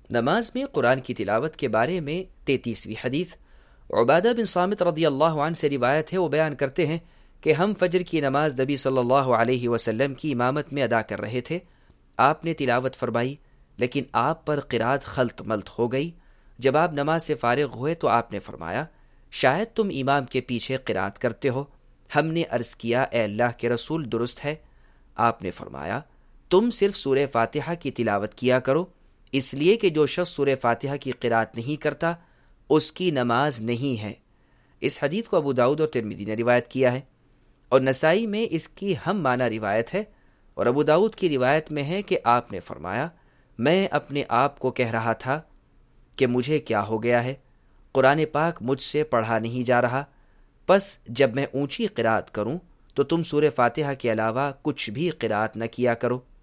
नमाज में कुरान की तिलावत के बारे में 33वीं हदीस उबादा बिन सामित रदियल्लाहु अन्हु से रिवायत है। वो बयान करते हैं कि हम फजर की नमाज नबी सल्लल्लाहु अलैहि वसल्लम की इमामत में अदा कर रहे थे। आपने तिलावत फरमाई, लेकिन आप पर क़िरात खल्त मल्त हो गई। जब आप नमाज से फारिग हुए तो आपने फरमाया, शायद तुम इमाम के पीछे क़िरात करते हो। हमने अर्ज़ किया, ए अल्लाह के रसूल, दुरुस्त है। आपने फरमाया, तुम सिर्फ सूरह फातिहा की तिलावत किया करो, इसलिए कि जो शख्स सूरह फातिहा की क़िरात नहीं करता उसकी नमाज नहीं है। इस हदीस को अबू दाऊद और तिरमिज़ी ने रिवायत किया है और नसाई में इसकी हम माना रिवायत है। और अबू दाऊद की रिवायत में है कि आपने फरमाया, मैं अपने आप को कह रहा था कि मुझे क्या हो गया है, कुरान पाक मुझसे पढ़ा नहीं जा रहा। बस जब मैं ऊंची क़िरात करूं तो तुम सूरह फातिहा के अलावा कुछ भी क़िरात न किया करो।